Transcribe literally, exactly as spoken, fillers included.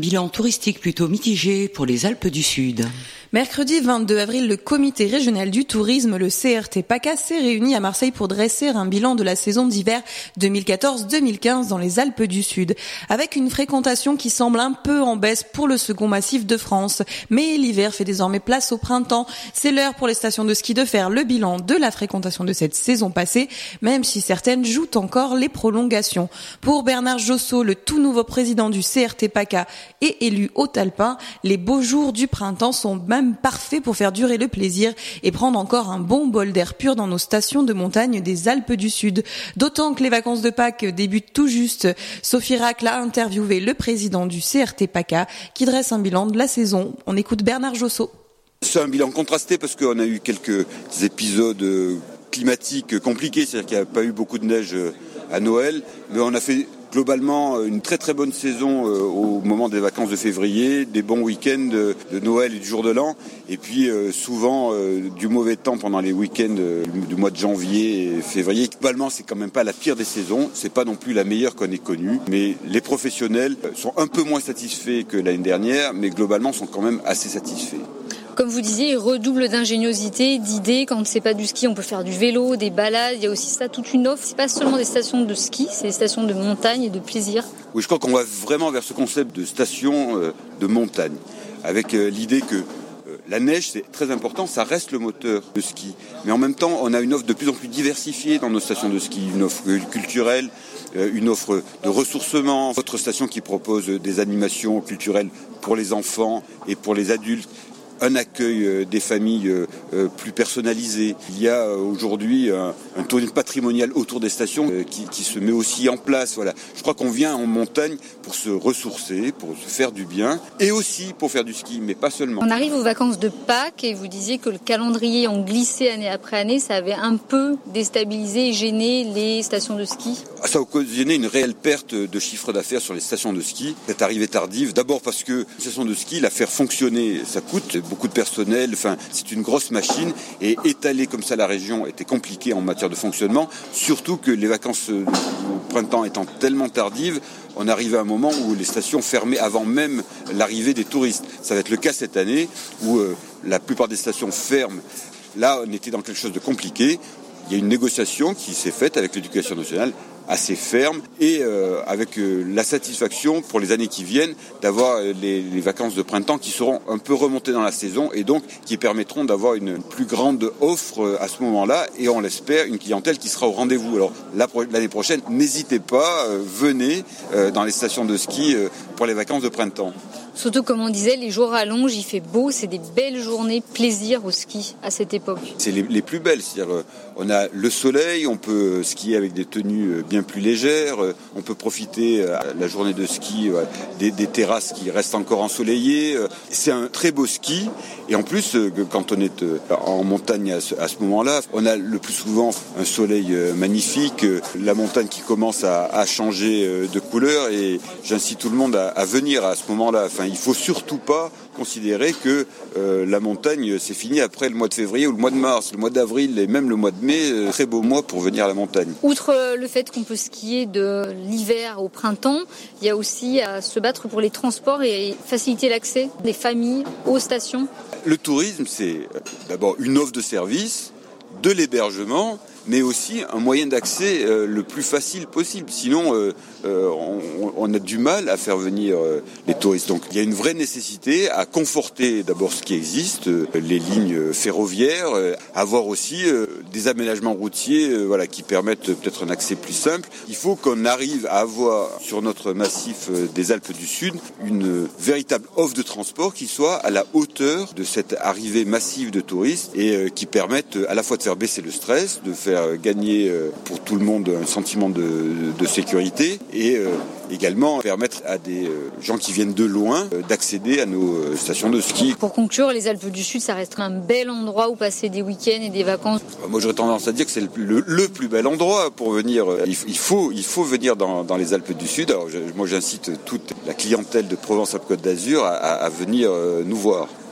bilan touristique plutôt mitigé pour les Alpes du Sud. Mercredi vingt-deux avril, le comité régional du tourisme, le C R T PACA, s'est réuni à Marseille pour dresser un bilan de la saison d'hiver deux mille quatorze deux mille quinze dans les Alpes du Sud, avec une fréquentation qui semble un peu en baisse pour le second massif de France. Mais l'hiver fait désormais place au printemps. C'est l'heure pour les stations de ski de faire le bilan de la fréquentation de cette saison passée, même si certaines jouent encore les prolongations. Pour Bernard Josso, le tout nouveau président du C R T PACA et élu haut-alpin, les beaux jours du printemps sont même parfait pour faire durer le plaisir et prendre encore un bon bol d'air pur dans nos stations de montagne des Alpes du Sud. D'autant que les vacances de Pâques débutent tout juste. Sophie Racle a interviewé le président du C R T PACA qui dresse un bilan de la saison. On écoute Bernard Josso. C'est un bilan contrasté parce qu'on a eu quelques épisodes climatiques compliqués, c'est-à-dire qu'il n'y a pas eu beaucoup de neige à Noël, mais on a fait globalement une très très bonne saison au moment des vacances de février, des bons week-ends de Noël et du jour de l'an, et puis souvent du mauvais temps pendant les week-ends du mois de janvier et février. Globalement, c'est quand même pas la pire des saisons, c'est pas non plus la meilleure qu'on ait connue, mais les professionnels sont un peu moins satisfaits que l'année dernière, mais globalement sont quand même assez satisfaits. Comme vous disiez, il redouble d'ingéniosité, d'idées. Quand c'est pas du ski, on peut faire du vélo, des balades. Il y a aussi ça, toute une offre. C'est pas seulement des stations de ski, c'est des stations de montagne et de plaisir. Oui, je crois qu'on va vraiment vers ce concept de station de montagne, avec l'idée que la neige, c'est très important, ça reste le moteur de ski. Mais en même temps, on a une offre de plus en plus diversifiée dans nos stations de ski, une offre culturelle, une offre de ressourcement, d'autres stations qui proposent des animations culturelles pour les enfants et pour les adultes. Un accueil des familles plus personnalisé. Il y a aujourd'hui un, un tourisme patrimonial autour des stations qui, qui se met aussi en place. Voilà. Je crois qu'on vient en montagne pour se ressourcer, pour se faire du bien et aussi pour faire du ski, mais pas seulement. On arrive aux vacances de Pâques et vous disiez que le calendrier en glissé année après année, ça avait un peu déstabilisé et gêné les stations de ski. Ça a occasionné une réelle perte de chiffre d'affaires sur les stations de ski. Cette arrivée tardive, d'abord parce que une station de ski, la faire fonctionner, ça coûte beaucoup de personnel, enfin c'est une grosse machine et étaler comme ça la région était compliqué en matière de fonctionnement, surtout que les vacances au printemps étant tellement tardives, on arrivait à un moment où les stations fermaient avant même l'arrivée des touristes. Ça va être le cas cette année où euh, la plupart des stations ferment. Là, on était dans quelque chose de compliqué. Il y a une négociation qui s'est faite avec l'éducation nationale assez ferme et euh, avec euh, la satisfaction pour les années qui viennent d'avoir euh, les, les vacances de printemps qui seront un peu remontées dans la saison et donc qui permettront d'avoir une plus grande offre euh, à ce moment-là et on l'espère une clientèle qui sera au rendez-vous. Alors la, l'année prochaine, n'hésitez pas, euh, venez euh, dans les stations de ski euh, pour les vacances de printemps. Surtout, comme on disait, les jours rallongent, il fait beau, c'est des belles journées plaisir au ski à cette époque. C'est les, les plus belles, c'est-à-dire on a le soleil, on peut skier avec des tenues bien plus légères, on peut profiter la journée de ski des, des terrasses qui restent encore ensoleillées. C'est un très beau ski et en plus, quand on est en montagne à ce, à ce moment-là, on a le plus souvent un soleil magnifique, la montagne qui commence à, à changer de couleur et j'incite tout le monde à, à venir à ce moment-là. Enfin, il ne faut surtout pas considérer que euh, la montagne, c'est fini après le mois de février ou le mois de mars. Le mois d'avril et même le mois de mai, euh, très beau mois pour venir à la montagne. Outre euh, le fait qu'on peut skier de l'hiver au printemps, il y a aussi à se battre pour les transports et faciliter l'accès des familles aux stations. Le tourisme, c'est d'abord une offre de service, de l'hébergement, mais aussi un moyen d'accès euh, le plus facile possible. Sinon, euh, euh, on, on a du mal à faire venir euh, les touristes. Donc, il y a une vraie nécessité à conforter d'abord ce qui existe, euh, les lignes ferroviaires, euh, avoir aussi euh, des aménagements routiers, euh, voilà, qui permettent peut-être un accès plus simple. Il faut qu'on arrive à avoir sur notre massif euh, des Alpes du Sud une véritable offre de transport qui soit à la hauteur de cette arrivée massive de touristes et euh, qui permette à la fois de faire baisser le stress, de faire gagner pour tout le monde un sentiment de, de sécurité et euh, également permettre à des gens qui viennent de loin d'accéder à nos stations de ski. Pour conclure, les Alpes du Sud, ça reste un bel endroit où passer des week-ends et des vacances. Moi, j'aurais tendance à dire que c'est le, le plus bel endroit pour venir. Il, il, faut, il faut venir dans, dans les Alpes du Sud. Alors, je, moi, j'incite toute la clientèle de Provence-Alpes-Côte d'Azur à, à venir nous voir.